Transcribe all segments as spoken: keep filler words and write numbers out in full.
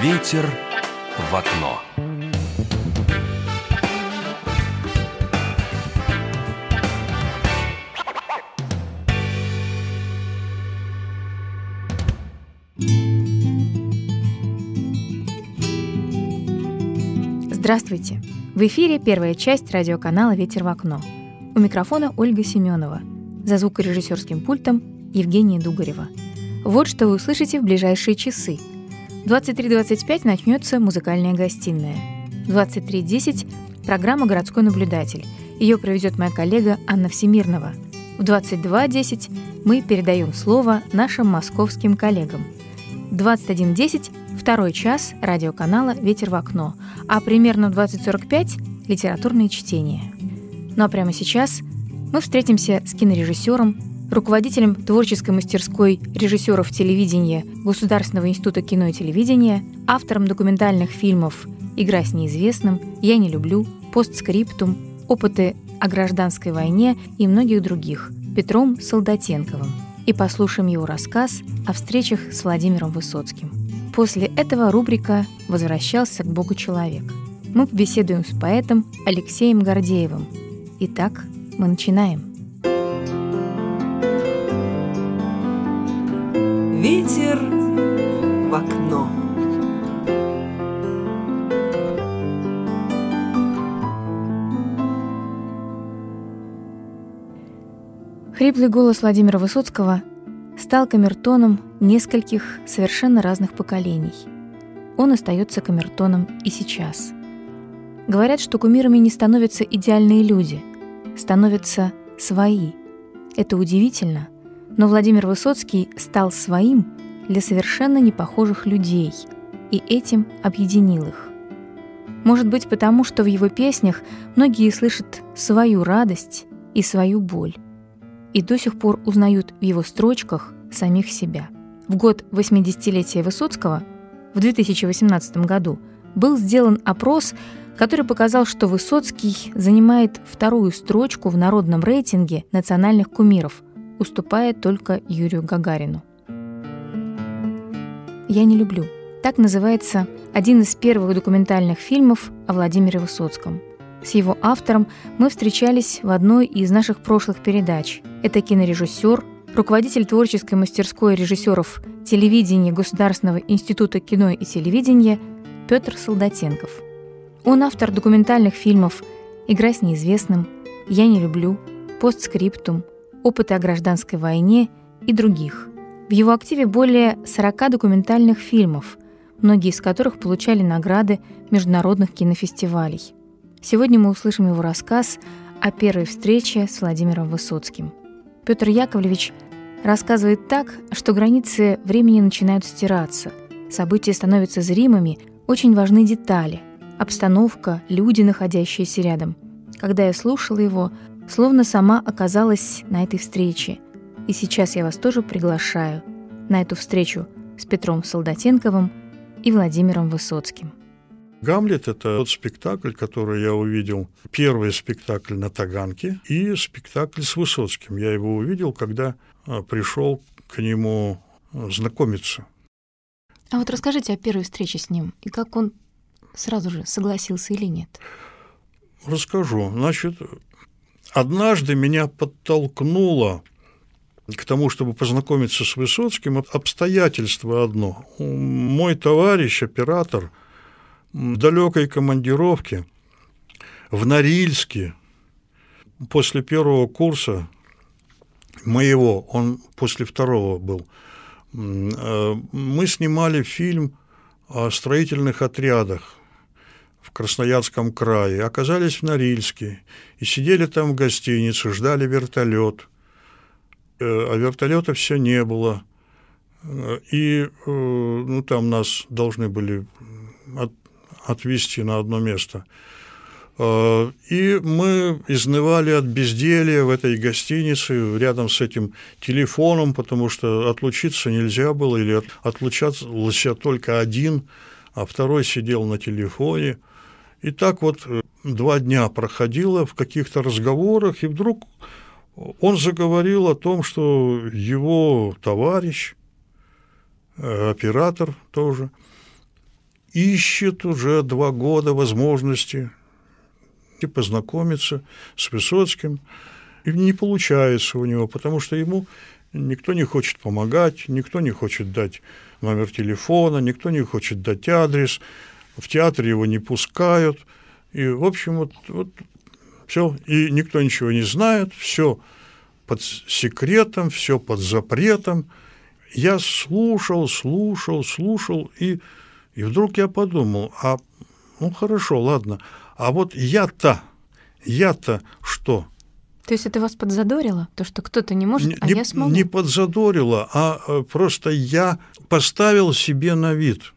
Ветер в окно. Здравствуйте! В эфире первая часть радиоканала «Ветер в окно». У микрофона Ольга Семенова. За звукорежиссерским пультом Евгения Дугарева. Вот что вы услышите в ближайшие часы. В двадцать три двадцать пять начнется музыкальная гостиная. В двадцать три десять программа «Городской наблюдатель». Ее проведет моя коллега Анна Всемирнова. В двадцать два десять мы передаем слово нашим московским коллегам. В двадцать один десять второй час радиоканала «Ветер в окно», а примерно в двадцать сорок пять литературные чтения. Ну а прямо сейчас мы встретимся с кинорежиссером, руководителем творческой мастерской режиссеров телевидения Государственного института кино и телевидения, автором документальных фильмов «Игра с неизвестным», «Я не люблю», «Постскриптум», «Опыты о гражданской войне» и многих других, Петром Солдатенковым. И послушаем его рассказ о встречах с Владимиром Высоцким. После этого рубрика «Возвращался к Богу человек». Мы побеседуем с поэтом Алексеем Гордеевым. Итак, мы начинаем. Ветер в окно. Хриплый голос Владимира Высоцкого стал камертоном нескольких совершенно разных поколений. Он остается камертоном и сейчас. Говорят, что кумирами не становятся идеальные люди, становятся свои. Это удивительно, но Владимир Высоцкий стал своим для совершенно непохожих людей и этим объединил их. Может быть, потому что в его песнях многие слышат свою радость и свою боль, и до сих пор узнают в его строчках самих себя. В год восьмидесятилетия Высоцкого, в две тысячи восемнадцатом году, был сделан опрос, который показал, что Высоцкий занимает вторую строчку в народном рейтинге национальных кумиров, уступая только Юрию Гагарину. «Я не люблю» — так называется один из первых документальных фильмов о Владимире Высоцком. С его автором мы встречались в одной из наших прошлых передач. Это кинорежиссер, руководитель творческой мастерской режиссеров телевидения Государственного института кино и телевидения Петр Солдатенков. Он автор документальных фильмов «Игра с неизвестным», «Я не люблю», «Постскриптум», «Опыты о гражданской войне» и других. В его активе более сорока документальных фильмов, многие из которых получали награды международных кинофестивалей. Сегодня мы услышим его рассказ о первой встрече с Владимиром Высоцким. Петр Яковлевич рассказывает так, что границы времени начинают стираться, события становятся зримыми, очень важны детали, обстановка, люди, находящиеся рядом. Когда я слушала его, словно сама оказалась на этой встрече. И сейчас я вас тоже приглашаю на эту встречу с Петром Солдатенковым и Владимиром Высоцким. «Гамлет» — это тот спектакль, который я увидел. Первый спектакль на Таганке и спектакль с Высоцким. Я его увидел, когда пришел к нему знакомиться. А вот расскажите о первой встрече с ним и как он сразу же согласился или нет? Расскажу. Значит, однажды меня подтолкнуло к тому, чтобы познакомиться с Высоцким, обстоятельство одно. Мой товарищ, оператор, в далекой командировке в Норильске после первого курса моего, он после второго был, мы снимали фильм о строительных отрядах в Красноярском крае, оказались в Норильске и сидели там в гостинице, ждали вертолет, а вертолета все не было, и ну, там нас должны были от отвезти на одно место. И мы изнывали от безделья в этой гостинице, рядом с этим телефоном, потому что отлучиться нельзя было, или отлучался только один, а второй сидел на телефоне. И так вот два дня проходило в каких-то разговорах, и вдруг он заговорил о том, что его товарищ, оператор тоже, ищет уже два года возможности познакомиться с Высоцким, и не получается у него, потому что ему никто не хочет помогать, никто не хочет дать номер телефона, никто не хочет дать адрес, в театре его не пускают, и, в общем, вот, вот все, и никто ничего не знает, все под секретом, все под запретом. Я слушал, слушал, слушал, и, и вдруг я подумал, а, ну, хорошо, ладно, а вот я-то, я-то что? То есть это вас подзадорило? То, что кто-то не может, а не, я смогу? Не подзадорило, а просто я поставил себе на вид,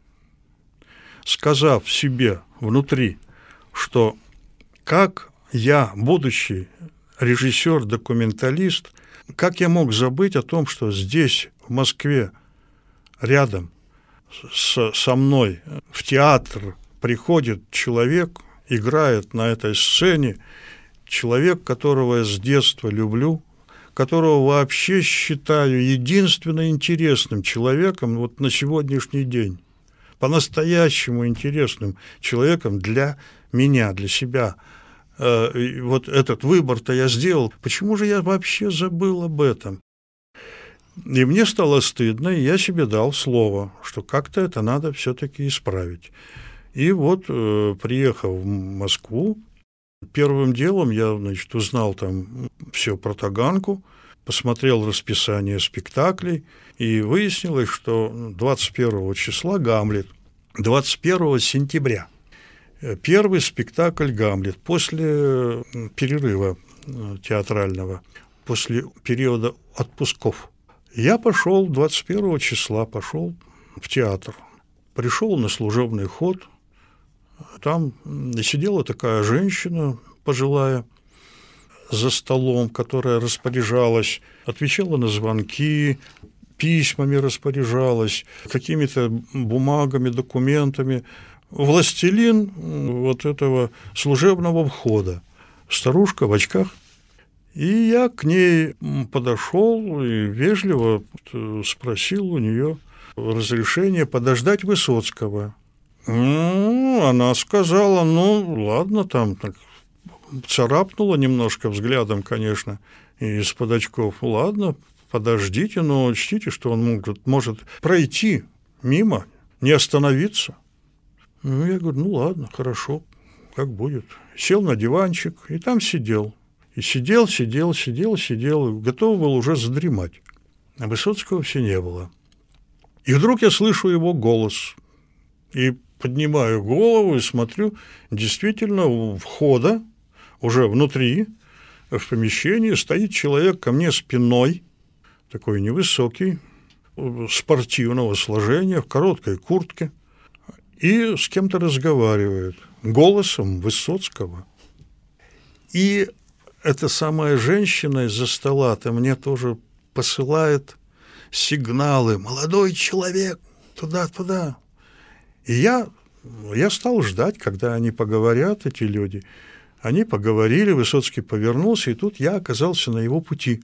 сказав себе внутри, что как я, будучи режиссер-документалист, как я мог забыть о том, что здесь, в Москве, рядом с, со мной в театр приходит человек, играет на этой сцене, человек, которого я с детства люблю, которого вообще считаю единственно интересным человеком вот на сегодняшний день, по-настоящему интересным человеком для меня, для себя. Вот этот выбор-то я сделал. Почему же я вообще забыл об этом? И мне стало стыдно, и я себе дал слово, что как-то это надо все-таки исправить. И вот, э, приехав в Москву, первым делом я, значит, узнал там все про Таганку, посмотрел расписание спектаклей, и выяснилось, что двадцать первого числа «Гамлет», двадцать первого сентября. Первый спектакль «Гамлет» после перерыва театрального, после периода отпусков. Я пошел двадцать первого числа, пошел в театр. Пришел на служебный ход. Там сидела такая женщина пожилая за столом, которая распоряжалась, отвечала на звонки, письмами распоряжалась, какими-то бумагами, документами. Властелин вот этого служебного входа. Старушка в очках. И я к ней подошел и вежливо спросил у нее разрешение подождать Высоцкого. Ну, она сказала, ну, ладно, там, так, царапнула немножко взглядом, конечно, из-под очков. Ладно, подождите, но учтите, что он может, может пройти мимо, не остановиться. Ну, я говорю, ну, ладно, хорошо, как будет. Сел на диванчик и там сидел. И сидел, сидел, сидел, сидел, готов был уже задремать. А Высоцкого все не было. И вдруг я слышу его голос. И поднимаю голову и смотрю, действительно, у входа, уже внутри, в помещении, стоит человек ко мне спиной, такой невысокий, спортивного сложения, в короткой куртке, и с кем-то разговаривает, голосом Высоцкого. И эта самая женщина из-за стола-то мне тоже посылает сигналы. «Молодой человек, туда-туда». И я, я стал ждать, когда они поговорят, эти люди. Они поговорили, Высоцкий повернулся, и тут я оказался на его пути.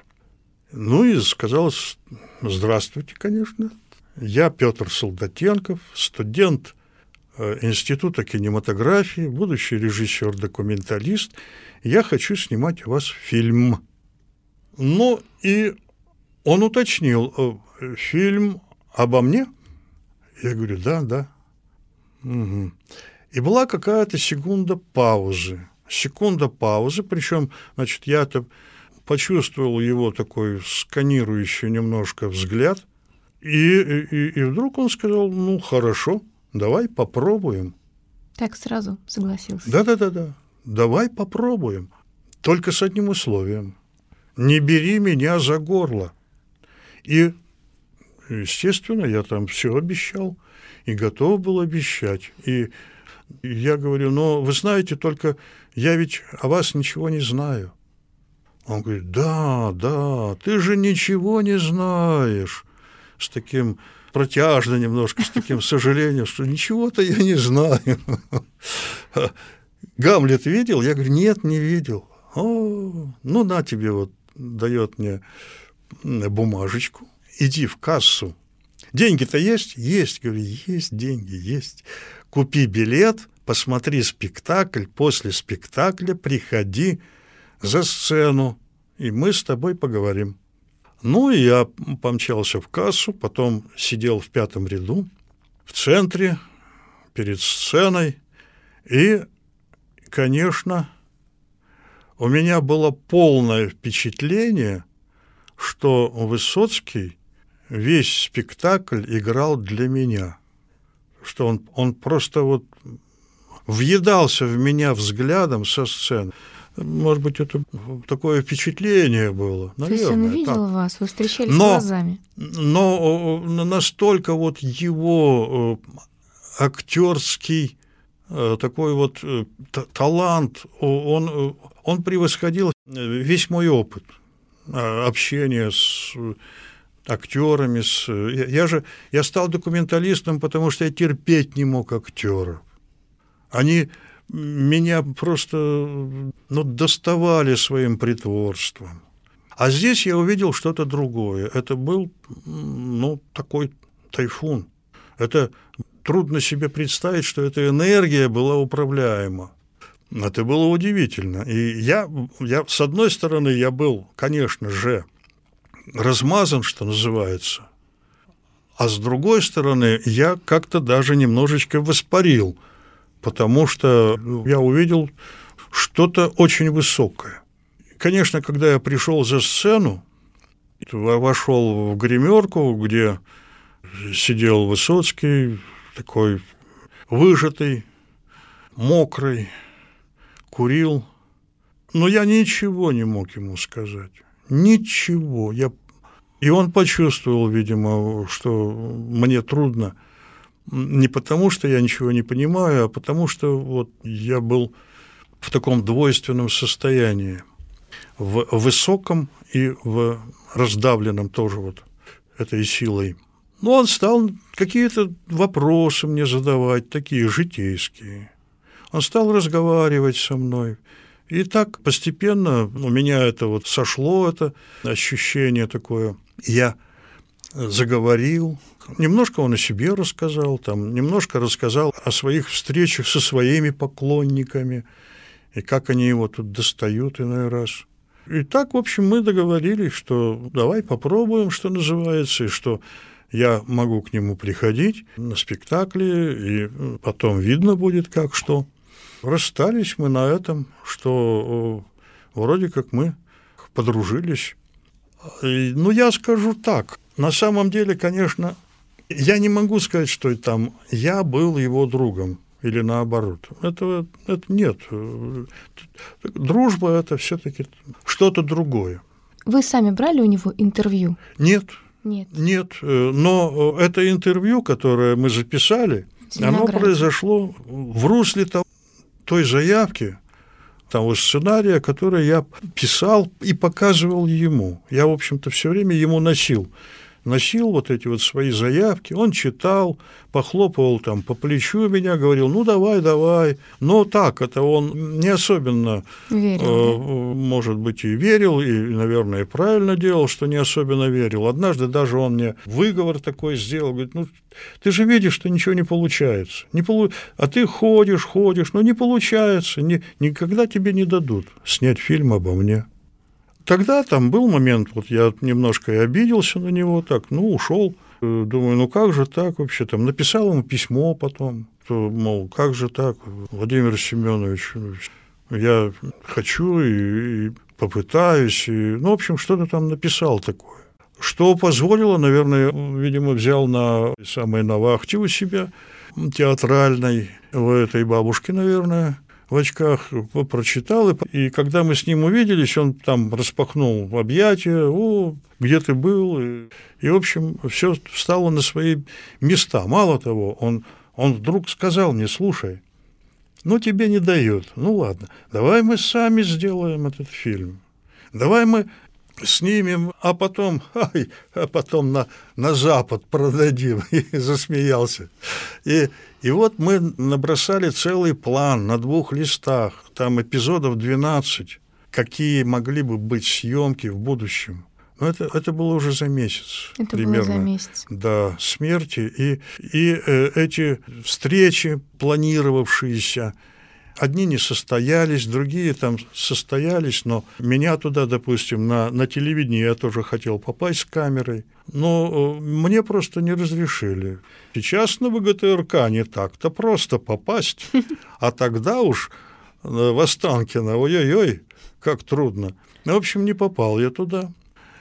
Ну и сказал: «Здравствуйте, конечно. Я Петр Солдатенков, студент Института кинематографии, будущий режиссер-документалист. Я хочу снимать у вас фильм». Ну и он уточнил: «Фильм обо мне?» Я говорю: «Да, да». Угу. И была какая-то секунда паузы. Секунда паузы, причем, значит, я-то почувствовал его такой сканирующий немножко взгляд, и, и, и вдруг он сказал: «Ну, хорошо, давай попробуем». Так сразу согласился. Да-да-да-да, давай попробуем. Только с одним условием: не бери меня за горло. И, естественно, я там все обещал и готов был обещать. И я говорю: «Но вы знаете, только я ведь о вас ничего не знаю». Он говорит: «Да, да, ты же ничего не знаешь». С таким протяжно немножко, с таким сожалением, что ничего-то я не знаю. «Гамлет видел?» Я говорю: «Нет, не видел». «О, ну на тебе», вот дает мне бумажечку, иди в кассу Деньги-то есть? Есть. Говорю, есть деньги, есть. Купи билет, посмотри спектакль, после спектакля приходи за сцену, и мы с тобой поговорим. Ну, и я помчался в кассу, потом сидел в пятом ряду, в центре, перед сценой, и, конечно, у меня было полное впечатление, что Высоцкий весь спектакль играл для меня, что он, он просто вот въедался в меня взглядом со сцены. Может быть, это такое впечатление было. Наверное, то есть он видел так. вас, вы встречались но, глазами. Но настолько вот его актерский такой вот талант, он, он превосходил весь мой опыт общения с актерами. С... Я, я же я стал документалистом, потому что я терпеть не мог актеров. Они меня просто ну, доставали своим притворством. А здесь я увидел что-то другое. Это был ну, такой тайфун. Это трудно себе представить, что эта энергия была управляема. Это было удивительно. И я, я, с одной стороны, я был, конечно же, размазан, что называется, а с другой стороны, я как-то даже немножечко воспарил, потому что я увидел что-то очень высокое. Конечно, когда я пришел за сцену, вошел в гримерку, где сидел Высоцкий, такой выжатый, мокрый, курил, но я ничего не мог ему сказать. Ничего. Я... И он почувствовал, видимо, что мне трудно не потому, что я ничего не понимаю, а потому что вот я был в таком двойственном состоянии, в высоком и в раздавленном тоже вот этой силой. Но он стал какие-то вопросы мне задавать, такие житейские. Он стал разговаривать со мной. И так постепенно у меня это вот сошло, это ощущение такое. Я заговорил. Немножко он о себе рассказал, там, немножко рассказал о своих встречах со своими поклонниками, и как они его тут достают иной раз. И так, в общем, мы договорились, что давай попробуем, что называется, и что я могу к нему приходить на спектакли, и потом видно будет, как что. Расстались мы на этом, что вроде как мы подружились. Ну, я скажу так. На самом деле, конечно, я не могу сказать, что там я был его другом или наоборот. Это, это нет. Дружба – это все-таки что-то другое. Вы сами брали у него интервью? Нет. Нет. Нет. Но это интервью, которое мы записали, оно произошло в русле того, той заявки, того сценария, который я писал и показывал ему. Я, в общем-то, все время ему носил. Носил вот эти вот свои заявки, он читал, похлопывал там по плечу меня, говорил, ну, давай, давай. Но так, это он не особенно, верил, э, да? может быть, и верил, и, наверное, и правильно делал, что не особенно верил. Однажды даже он мне выговор такой сделал, говорит, ну, ты же видишь, что ничего не получается. Не полу... А ты ходишь, ходишь, но не получается, не... никогда тебе не дадут снять фильм обо мне. Тогда там был момент, вот я немножко и обиделся на него, так, ну, ушел. Думаю, ну как же так вообще? Там написал ему письмо потом, что, мол, как же так, Владимир Семенович, я хочу и, и попытаюсь, и, ну, в общем, что-то там написал такое. Что позволило, наверное, видимо, взял на самой на вахте у себя театральной, у этой бабушки, наверное, в очках, прочитал, и когда мы с ним увиделись, он там распахнул объятия, о, где ты был, и, и в общем, все встало на свои места. Мало того, он, он вдруг сказал мне, слушай, ну, тебе не дают, ну, ладно, давай мы сами сделаем этот фильм, давай мы снимем, а потом, ай, а потом на, на Запад продадим, и засмеялся. И, и вот мы набросали целый план на двух листах, там эпизодов двенадцать, какие могли бы быть съемки в будущем. Но это, это было уже за месяц. Это примерно, было за месяц. до смерти. И, и э, эти встречи, планировавшиеся, одни не состоялись, другие там состоялись, но меня туда, допустим, на, на телевидении я тоже хотел попасть с камерой, но э, мне просто не разрешили. Сейчас на ВГТРК не так-то просто попасть, а тогда уж в Останкино, ой-ой-ой, как трудно. В общем, не попал я туда.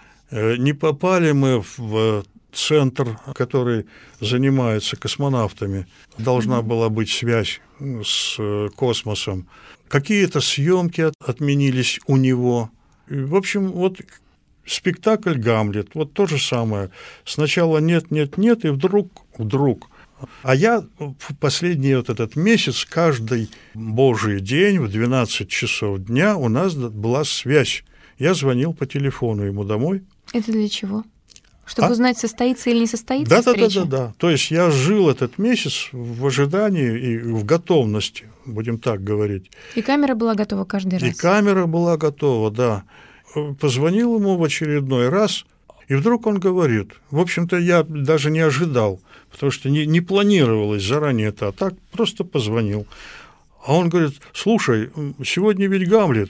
Не попали мы в центр, который занимается космонавтами. Должна была быть связь с космосом. Какие-то съемки отменились у него. В общем, вот спектакль «Гамлет», вот то же самое. Сначала нет, нет, нет, и вдруг, вдруг. А я в последний вот этот месяц, каждый божий день в двенадцать часов дня у нас была связь. Я звонил по телефону ему домой. Это для чего? Чтобы а? узнать, состоится или не состоится да, встреча? Да, да, да, да. То есть я жил этот месяц в ожидании и в готовности, будем так говорить. И камера была готова каждый раз? И камера была готова, да. Позвонил ему в очередной раз, и вдруг он говорит, в общем-то, я даже не ожидал, потому что не, не планировалось заранее это, а так просто позвонил. А он говорит, слушай, сегодня ведь Гамлет,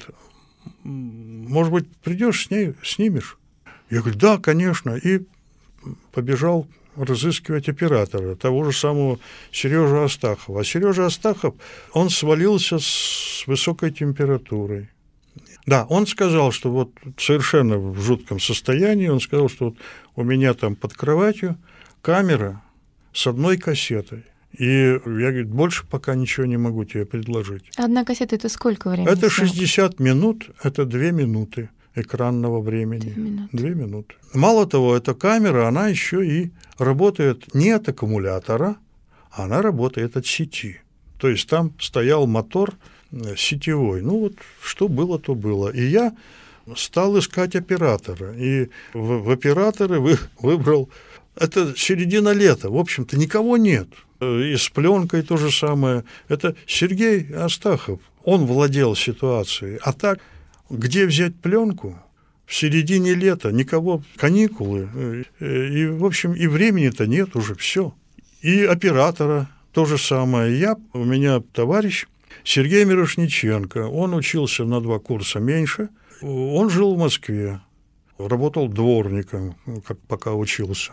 может быть, придешь с ней, снимешь? Я говорю, да, конечно, и побежал разыскивать оператора, того же самого Сережу Астахова. А Сережа Астахов, он свалился с высокой температурой. Да, он сказал, что вот совершенно в жутком состоянии, он сказал, что вот у меня там под кроватью камера с одной кассетой. И я, говорю, больше пока ничего не могу тебе предложить. Одна кассета – это сколько времени? Это шестьдесят минут, это две минуты экранного времени. Две минуты. Две минуты. Мало того, эта камера, она еще и работает не от аккумулятора, она работает от сети. То есть там стоял мотор сетевой. Ну вот что было, то было. И я стал искать оператора. И в, в операторы вы, выбрал... Это середина лета, в общем-то, никого нет. И с пленкой то же самое. Это Сергей Астахов. Он владел ситуацией. А так, где взять пленку? В середине лета никого, каникулы. И, в общем, и времени-то нет уже, все. И оператора то же самое. Я, у меня товарищ Сергей Мирошниченко. Он учился на два курса меньше. Он жил в Москве. Работал дворником, как пока учился.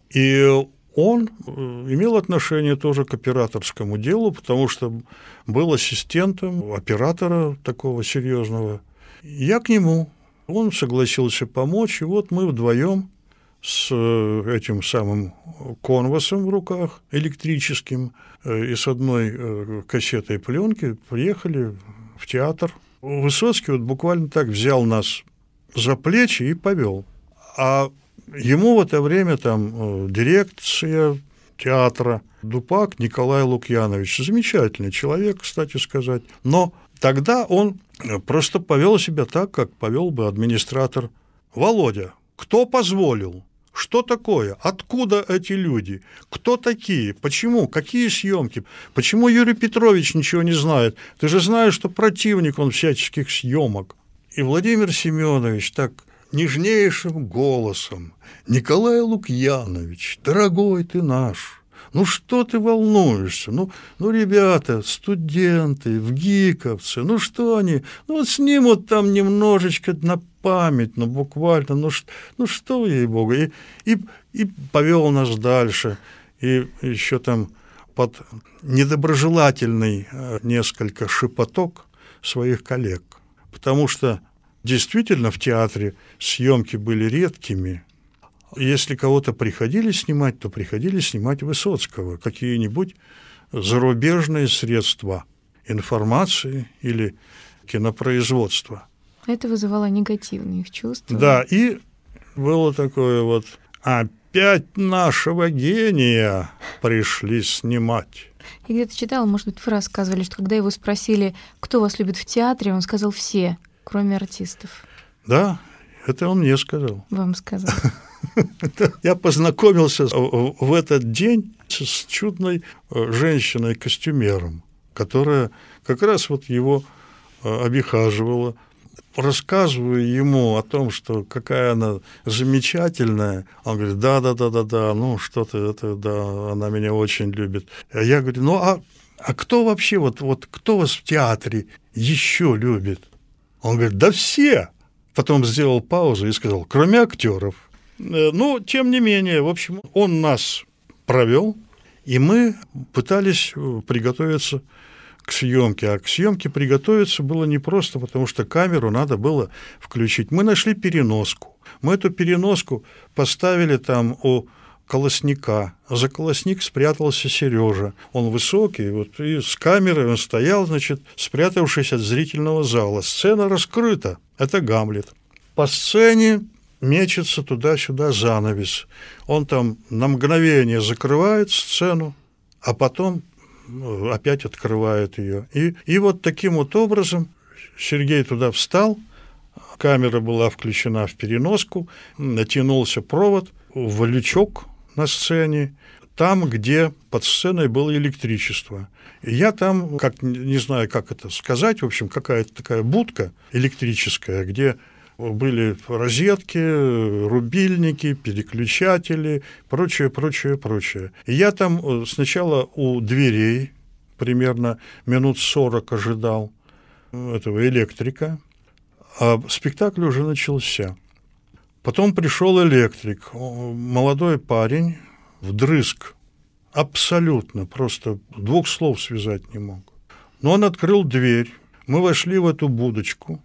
И он имел отношение тоже к операторскому делу, потому что был ассистентом оператора такого серьезного. Я к нему. Он согласился помочь, и вот мы вдвоем с этим самым конвасом в руках, электрическим, и с одной кассетой пленки приехали в театр. Высоцкий вот буквально так взял нас за плечи и повел. А ему в это время там дирекция театра Дупак Николай Лукьянович, замечательный человек, кстати сказать, но тогда он просто повел себя так, как повел бы администратор. Володя, кто позволил? Что такое? Откуда эти люди? Кто такие? Почему? Какие съемки? Почему Юрий Петрович ничего не знает? Ты же знаешь, что противник он всяческих съемок. И Владимир Семенович так нежнейшим голосом: Николай Лукьянович, дорогой ты наш, ну что ты волнуешься? Ну, ну, ребята, студенты, вгиковцы, ну что они? Ну вот снимут там немножечко на память, ну буквально, ну, ну что, ей-богу. И, и, и повел нас дальше. И еще там под недоброжелательный несколько шепоток своих коллег. Потому что действительно в театре съемки были редкими. Если кого-то приходили снимать, то приходили снимать Высоцкого, какие-нибудь зарубежные средства информации или кинопроизводства. Это вызывало негативные их чувства. Да, и было такое вот: опять нашего гения пришли снимать. Я где-то читала, может быть, вы рассказывали, что когда его спросили, кто вас любит в театре, он сказал: все, кроме артистов. Да, это он мне сказал. Вам сказал. Я познакомился в этот день с чудной женщиной-костюмером, которая как раз вот его обихаживала. рассказываю ему о том, что какая она замечательная. Он говорит, да-да-да-да-да, ну что-то, это, да, она меня очень любит. А я говорю, ну а, а кто вообще, вот, вот кто вас в театре еще любит? Он говорит, да все. Потом сделал паузу и сказал, кроме актеров. Ну, тем не менее, в общем, он нас провел, и мы пытались приготовиться к съемке. А к съемке приготовиться было непросто, потому что камеру надо было включить. Мы нашли переноску. Мы эту переноску поставили там у колосника. За колосник спрятался Сережа. Он высокий, вот, и с камерой он стоял, значит, спрятавшись от зрительного зала. Сцена раскрыта. Это Гамлет. По сцене мечется туда-сюда занавес. Он там на мгновение закрывает сцену, а потом опять открывает ее. И, и вот таким вот образом Сергей туда встал, камера была включена в переноску, натянулся провод в лючок на сцене, там, где под сценой было электричество. И я там, как, не знаю, как это сказать, в общем, какая-то такая будка электрическая, где были розетки, рубильники, переключатели, прочее, прочее, прочее. И я там сначала у дверей примерно минут сорок ожидал этого электрика, а спектакль уже начался. Потом пришел электрик, молодой парень, вдрызг, абсолютно, просто двух слов связать не мог. Но он открыл дверь, мы вошли в эту будочку.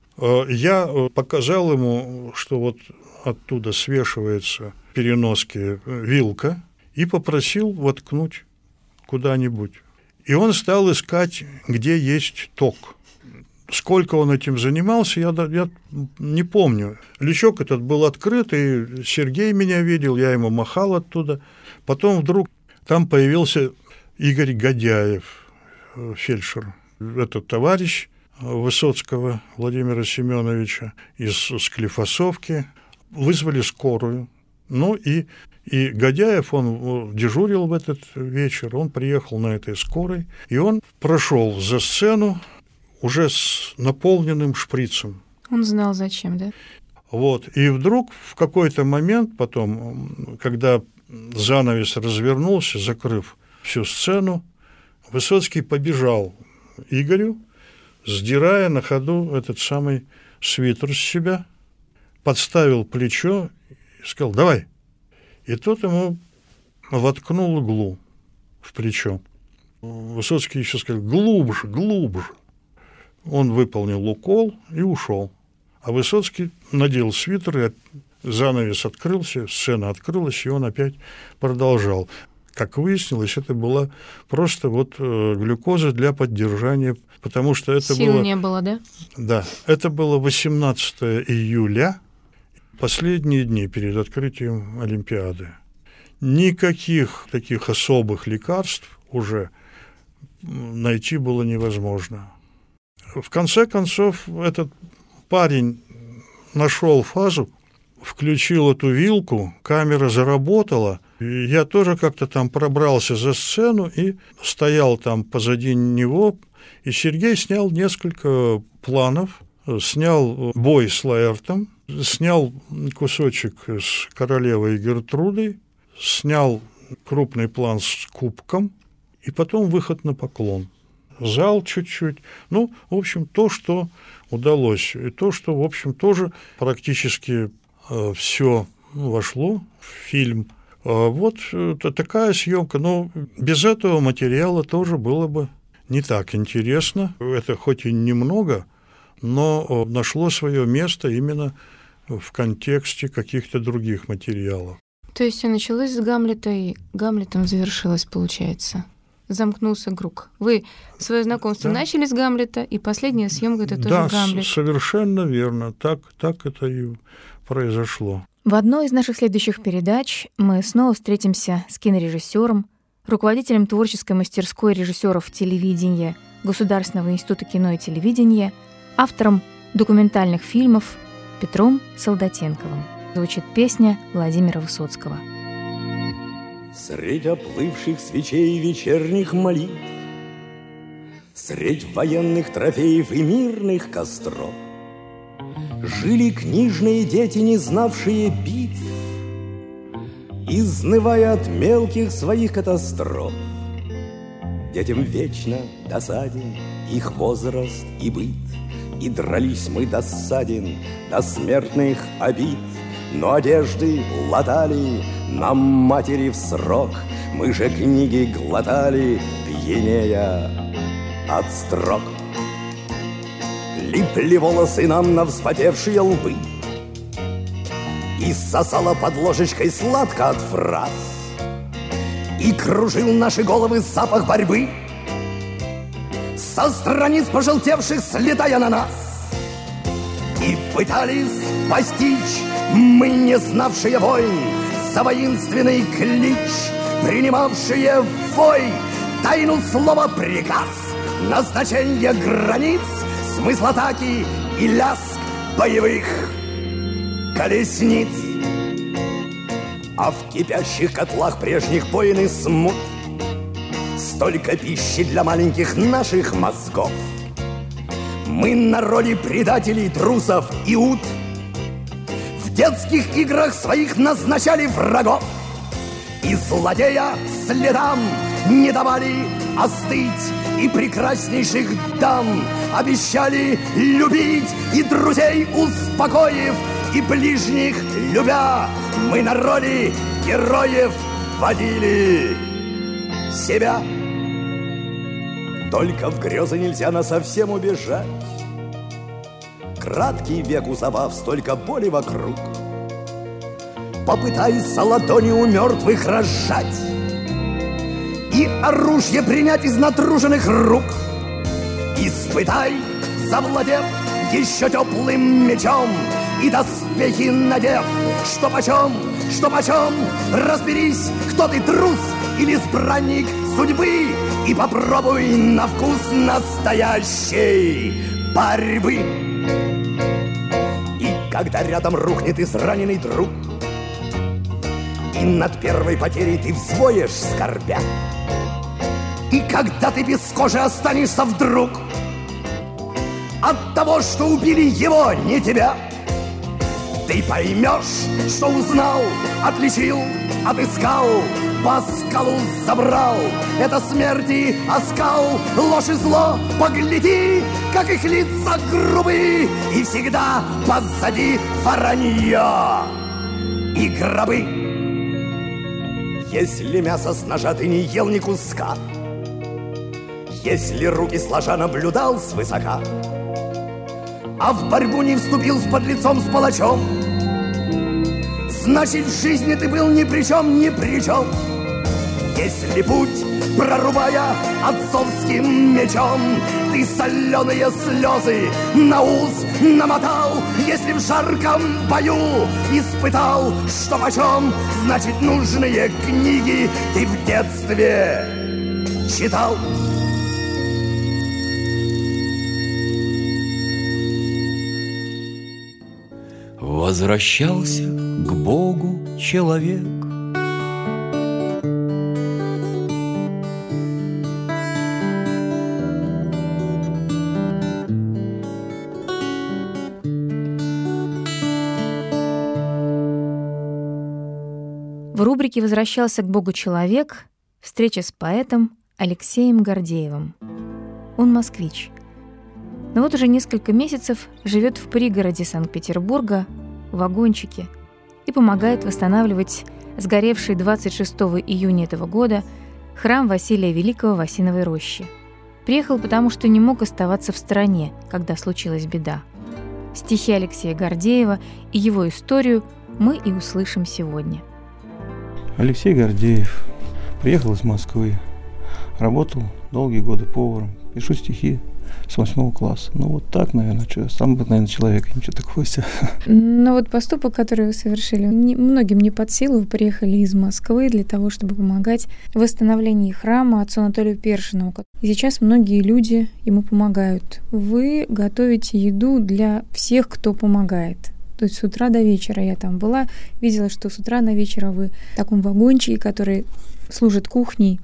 Я показал ему, что вот оттуда свешивается в переноске вилка, и попросил воткнуть куда-нибудь. И он стал искать, где есть ток. Сколько он этим занимался, я, я не помню. Лючок этот был открыт, и Сергей меня видел, я ему махал оттуда. Потом вдруг там появился Игорь Годяев, фельдшер. Этот товарищ Высоцкого Владимира Семеновича из Склифосовки. Вызвали скорую. Ну и, и Годяев, он дежурил в этот вечер, он приехал на этой скорой, и он прошел за сцену уже с наполненным шприцем. Он знал, зачем, да? Вот. И вдруг в какой-то момент потом, когда занавес развернулся, закрыв всю сцену, Высоцкий побежал к Игорю, сдирая на ходу этот самый свитер с себя, подставил плечо и сказал: «Давай». И тот ему воткнул иглу в плечо. Высоцкий еще сказал: «Глубже, глубже». Он выполнил укол и ушел. А Высоцкий надел свитер, и занавес открылся, сцена открылась, и он опять продолжал. Как выяснилось, это была просто вот глюкоза для поддержания, потому что это Сил было... не было, да? Да, это было восемнадцатого июля, последние дни перед открытием Олимпиады. Никаких таких особых лекарств уже найти было невозможно. В конце концов, этот парень нашел фазу, включил эту вилку, камера заработала, и я тоже как-то там пробрался за сцену и стоял там позади него, и Сергей снял несколько планов, снял бой с Лаэртом, снял кусочек с королевой Гертрудой, снял крупный план с кубком, и потом выход на поклон. Зал чуть-чуть. Ну, в общем, то, что удалось. И то, что, в общем, тоже практически э, все ну, вошло в фильм. А вот это такая съемка. Но без этого материала тоже было бы не так интересно. Это хоть и немного, но нашло свое место именно в контексте каких-то других материалов. То есть все началось с Гамлета, и Гамлетом завершилось, получается. Замкнулся круг. Вы свое знакомство да. начали с Гамлета, и последняя съемка это да, тоже Гамлет. Да, совершенно верно. Так, так это и произошло. В одной из наших следующих передач мы снова встретимся с кинорежиссером, руководителем творческой мастерской режиссеров телевидения Государственного института кино и телевидения, автором документальных фильмов Петром Солдатенковым. Звучит песня Владимира Высоцкого. Средь оплывших свечей вечерних молитв, средь военных трофеев и мирных костров, жили книжные дети, не знавшие битв, изнывая от мелких своих катастроф. Детям вечно досаден их возраст и быт, и дрались мы досаден до смертных обид. Но одежды латали нам матери в срок, мы же книги глотали, пьянея от строк. Липли волосы нам на вспотевшие лбы, и сосала под ложечкой сладко от фраз, и кружил наши головы запах борьбы, со страниц пожелтевших слетая на нас. И пытались постичь мы, не знавшие войн, за воинственный клич, принимавшие вой, тайну слова приказ, назначение границ, смысл атаки и лязг боевых колесниц. А в кипящих котлах прежних войн и смут столько пищи для маленьких наших мозгов. Мы на роли предателей, трусов и ут в детских играх своих назначали врагов, и злодея следам не давали остыть, и прекраснейших дам обещали любить, и друзей успокоив, и ближних любя, мы на роли героев водили себя. Только в грезы нельзя насовсем убежать. Краткий век у забав, столько боли вокруг. Попытайся ладони у мертвых разжать и оружие принять из натруженных рук. Испытай, завладев еще теплым мечом, и доспехи надев, что почем, что почем. Разберись, кто ты, трус или избранник судьбы, и попробуй на вкус настоящей борьбы. И когда рядом рухнет израненный друг, и над первой потерей ты взвоешь, скорбя, и когда ты без кожи останешься вдруг от того, что убили его, не тебя, ты поймешь, что узнал, отличил, отыскал, по скалу забрал. Это смерти оскал, ложь и зло, погляди, как их лица грубы, и всегда позади воронье и гробы. Если мясо с ножа ты не ел ни куска, если руки сложа наблюдал свысока, а в борьбу не вступил с подлецом, с палачом, значит, в жизни ты был ни при чем, ни при чем. Если путь, прорубая отцовским мечом, ты соленые слезы на ус намотал, если в жарком бою испытал, что почем, значит, нужные книги ты в детстве читал. Возвращался к Богу человек. В рубрике «Возвращался к Богу человек» встреча с поэтом Алексеем Гордеевым. Он москвич. Но вот уже несколько месяцев живет в пригороде Санкт-Петербурга, в вагончике, и помогает восстанавливать сгоревший двадцать шестого июня этого года храм Василия Великого в Осиновой роще. Приехал, потому что не мог оставаться в стороне, когда случилась беда. Стихи Алексея Гордеева и его историю мы и услышим сегодня. Алексей Гордеев. Приехал из Москвы. Работал долгие годы поваром. Пишу стихи с восьмого класса. Ну вот так, наверное, что, сам обыкновенный человек, ничего такого себе. Но вот поступок, который вы совершили, не, многим не под силу. Вы приехали из Москвы для того, чтобы помогать в восстановлении храма отцу Анатолию Першину. И сейчас многие люди ему помогают. Вы готовите еду для всех, кто помогает. То есть с утра до вечера я там была, видела, что с утра до вечера вы в таком вагончике, который служит кухней,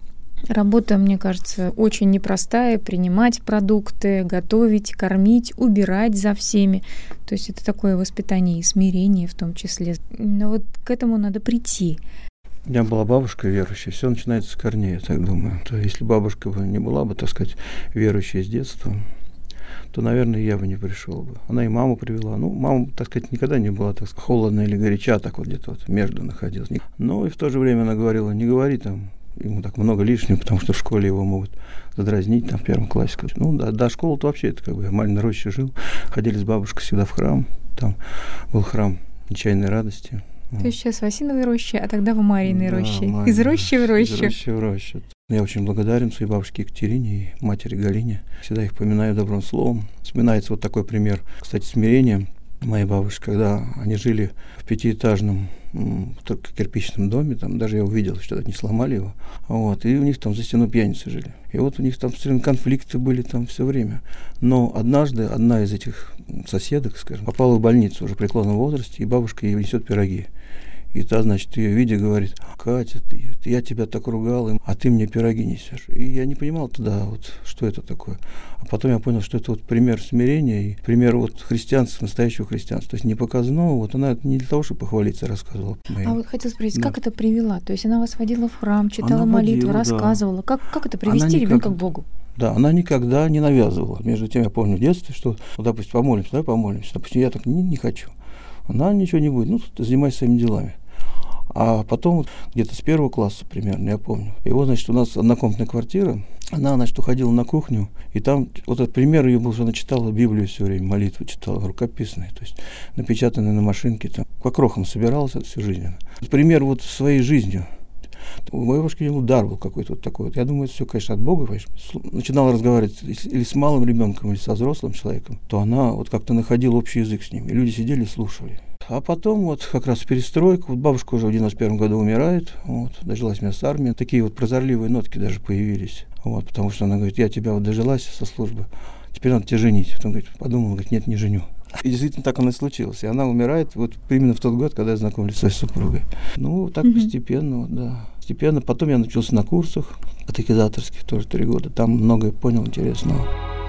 Работа, мне кажется, очень непростая. Принимать продукты, готовить, кормить, убирать за всеми. То есть это такое воспитание и смирение в том числе. Но вот к этому надо прийти. У меня была бабушка верующая, все начинается с корней, я так думаю. То если бабушка бы не была бы, так сказать, верующей с детства, то, наверное, я бы не пришел бы. Она и маму привела. Ну, мама, так сказать, никогда не была, так сказать, холодная или горяча, так вот где-то вот между находилась. Но и в то же время она говорила, не говори там ему так много лишнего, потому что в школе его могут задразнить, там, в первом классе. Ну, да, до школы-то вообще, это как бы, я в маленькой роще жил, ходили с бабушкой всегда в храм, там был храм Нечаянной радости. То есть сейчас в Осиновой роще, а тогда в Марьиной да, роще. Марьиной, из рощи в рощу. Из рощи в рощу. Я очень благодарен своей бабушке Екатерине и матери Галине. Всегда их поминаю добрым словом. Вспоминается вот такой пример, кстати, смирения моей бабушки, когда они жили в пятиэтажном только кирпичном доме, там даже я увидел, что не сломали его, вот, и у них там за стеной пьяницы жили. И вот у них там все время конфликты были там все время. Но однажды одна из этих соседок, скажем, попала в больницу уже в преклонном возрасте, и бабушка ей несет пироги. И та, значит, ее видя, говорит: Катя, ты, ты, я тебя так ругал, а ты мне пироги несешь. И я не понимал тогда, вот, что это такое. А потом я понял, что это вот пример смирения и пример вот христианства, настоящего христианства. То есть не показного, вот она не для того, чтобы похвалиться, рассказывала. А вот хотела спросить, да. как это привела? То есть она вас водила в храм, читала она молитвы, водила, рассказывала. Да. Как, как это привести никак... ребенка к Богу? Да, она никогда не навязывала. Между тем, я помню в детстве, что, ну, допустим, помолимся, давай помолимся. Допустим, я так не, не хочу. Она ничего не будет, ну, ты занимайся своими делами. А потом, где-то с первого класса примерно, я помню, и вот, значит, у нас однокомнатная квартира, она, значит, уходила на кухню, и там, вот этот пример ее был, что она читала Библию все время, молитву читала, рукописные, то есть напечатанные на машинке, там, по крохам собиралась это всю жизнь. Пример вот своей жизнью. У моей бабушки удар был какой-то вот такой вот. Я думаю, это все, конечно, от Бога. Конечно. Начинала разговаривать или с малым ребенком, или со взрослым человеком, то она вот как-то находила общий язык с ними. И люди сидели и слушали. А потом вот как раз перестройка. Вот бабушка уже в девяносто первом году умирает. Вот, дожилась меня с армией. Такие вот прозорливые нотки даже появились. Вот, потому что она говорит: я тебя вот дожилась со службы, теперь надо тебя женить. Потом говорит, подумала, говорит, нет, не женю. И действительно так оно и случилось. И она умирает вот именно в тот год, когда я знакомлюсь с своей супругой. Ну, так mm-hmm. постепенно, вот, да. Постепенно. Потом я начался на курсах катехизаторских, тоже три года. Там многое понял интересного.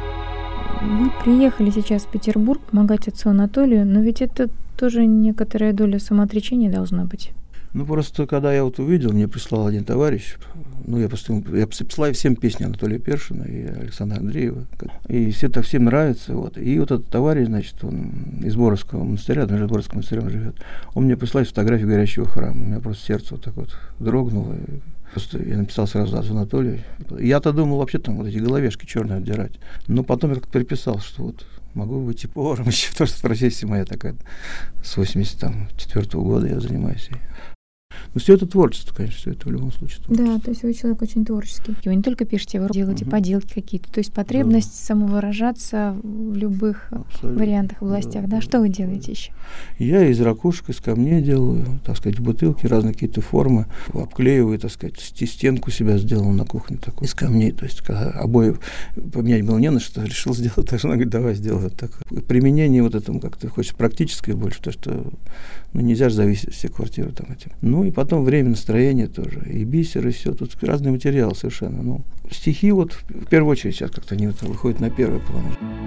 Вы приехали сейчас в Петербург помогать отцу Анатолию, но ведь это тоже некоторая доля самоотречения должна быть. Ну, просто когда я вот увидел, мне прислал один товарищ, ну, я просто, я посылаю всем песни Анатолия Першина и Александра Андреева, и все это всем нравится, вот. И вот этот товарищ, значит, он из Боровского монастыря, даже в Боровском монастыре он живет, он мне прислал фотографию горящего храма, у меня просто сердце вот так вот дрогнуло, и просто я написал сразу отцу Анатолию. Я-то думал вообще там вот эти головешки черные отдирать, но потом я как-то переписал, что вот могу быть и поваром еще, потому что профессия моя такая, с восемьдесят четвёртого года я занимаюсь. Ну, все это творчество, конечно, все это в любом случае творчество. Да, то есть вы человек очень творческий. Вы не только пишете, вы делаете угу. поделки какие-то. То есть потребность да. самовыражаться в любых абсолютно. Вариантах, областях. Да, да, что вы делаете еще? Я из ракушек, из камней делаю, так сказать, бутылки, разные какие-то формы. Обклеиваю, так сказать, стенку себя сделал на кухне такой, из камней. То есть, когда обои поменять было не на что, решил сделать, так что она говорит, давай сделай так. Применение вот этому как-то хочешь практическое больше, потому что ну, нельзя же зависеть все квартиры там этим. Ну, и потом время, настроение тоже, и бисер, и все, тут разный материал совершенно. Ну, стихи вот, в первую очередь, сейчас как-то они вот выходят на первый план.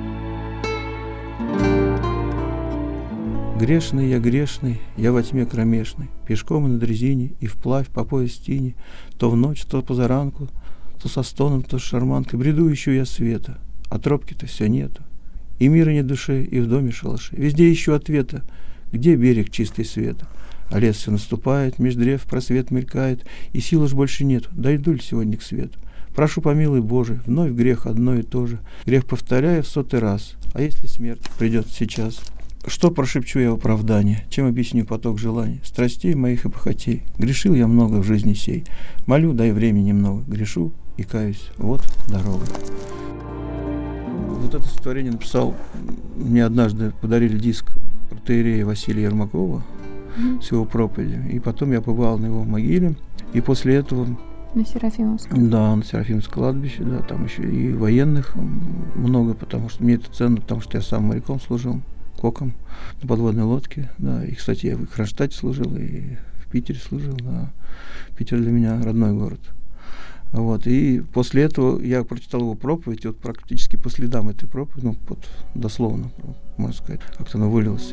Грешный я, грешный, я во тьме кромешной, пешком и на дрезине, и вплавь по пояс тине, то в ночь, то позаранку, то со стоном, то с шарманкой, бреду ищу я света, а тропки-то все нету, и мира нет душе, и в доме шалаши, везде ищу ответа, где берег чистый света. А лес все наступает, меж древ просвет мелькает, и сил уж больше нет, дойду ли сегодня к свету. Прошу, помилуй, Боже, вновь грех одно и то же, грех повторяю в сотый раз, а если смерть придет сейчас? Что прошепчу я в оправдание, чем объясню поток желаний, страстей моих и похотей? Грешил я много в жизни сей, молю, дай времени немного, грешу и каюсь, вот дорога. Вот это стихотворение написал, мне однажды подарили диск протоиерея Василия Ермакова, с его проповедью. И потом я побывал на его могиле. И после этого... На Серафимовском? Да, на Серафимовском кладбище, да. Там еще и военных много, потому что мне это ценно, потому что я сам моряком служил, коком на подводной лодке. Да. И, кстати, я в Кронштадте служил, и в Питере служил. Да. Питер для меня родной город. Вот. И после этого я прочитал его проповедь, и вот практически по следам этой проповеди, ну, вот дословно, можно сказать, как-то она вылилась.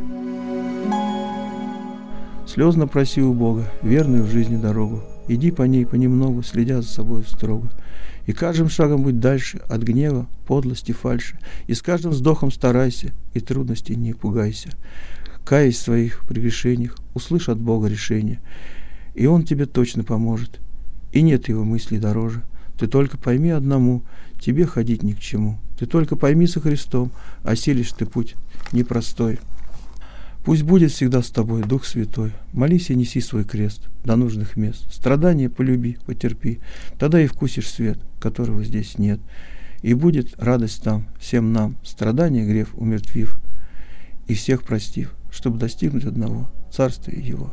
Слезно проси у Бога верную в жизни дорогу. Иди по ней понемногу, следя за собой строго. И каждым шагом будь дальше от гнева, подлости, фальши. И с каждым вздохом старайся, и трудностей не пугайся. Каясь в своих прегрешениях, услышь от Бога решение. И Он тебе точно поможет. И нет его мыслей дороже. Ты только пойми одному, тебе ходить ни к чему. Ты только пойми со Христом, осилишь ты путь непростой. Пусть будет всегда с тобой Дух Святой. Молись и неси свой крест до нужных мест. Страдания полюби, потерпи. Тогда и вкусишь свет, которого здесь нет. И будет радость там, всем нам, страдания грех умертвив, и всех простив, чтобы достигнуть одного царствия Его.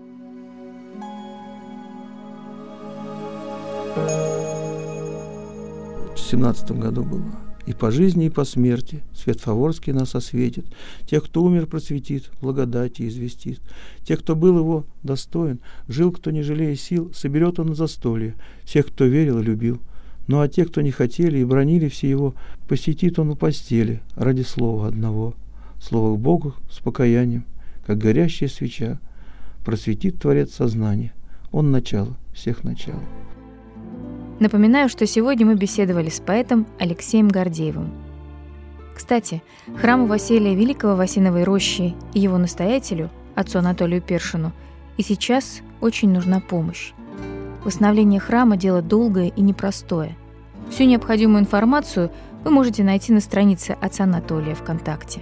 В семнадцатом году было. И по жизни, и по смерти свет Фаворский нас осветит. Тех, кто умер, просветит, благодати известит. Тех, кто был его достоин, жил, кто не жалея сил, соберет он на застолье. Всех, кто верил и любил. Ну а тех, кто не хотели и бранили все его, посетит он у постели ради слова одного. Слово к Богу с покаянием, как горящая свеча, просветит Творец сознание. Он начало всех начал. Напоминаю, что сегодня мы беседовали с поэтом Алексеем Гордеевым. Кстати, храму Василия Великого в Осиновой роще и его настоятелю, отцу Анатолию Першину, и сейчас очень нужна помощь. Восстановление храма – дело долгое и непростое. Всю необходимую информацию вы можете найти на странице отца Анатолия ВКонтакте.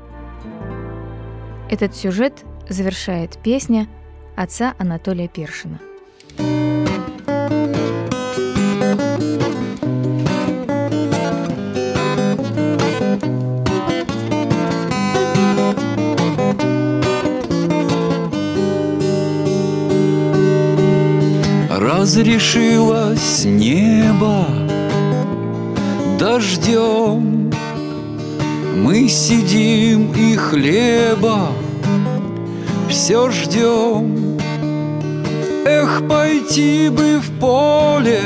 Этот сюжет завершает песня отца Анатолия Першина. Разрешилось небо дождем, мы сидим и хлеба все ждем. Эх, пойти бы в поле,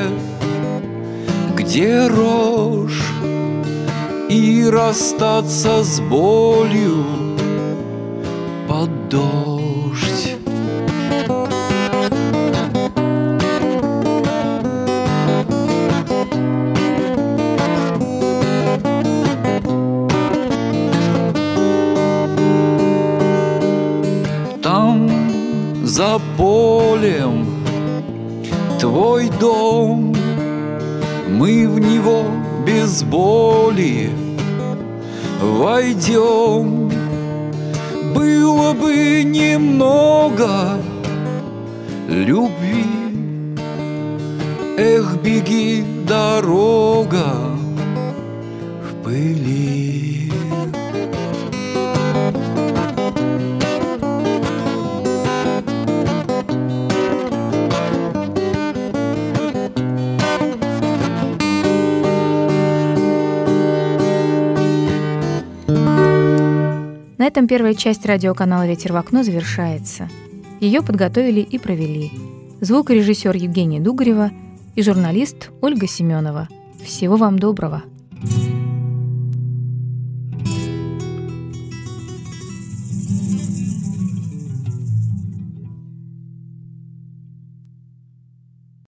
где рожь, и расстаться с болью под дождь. За полем твой дом, мы в него без боли войдем. Было бы немного любви, эх, беги, дорога в пыли. На этом первая часть радиоканала «Ветер в окно» завершается. Ее подготовили и провели звукорежиссер Евгения Дугарева и журналист Ольга Семенова. Всего вам доброго!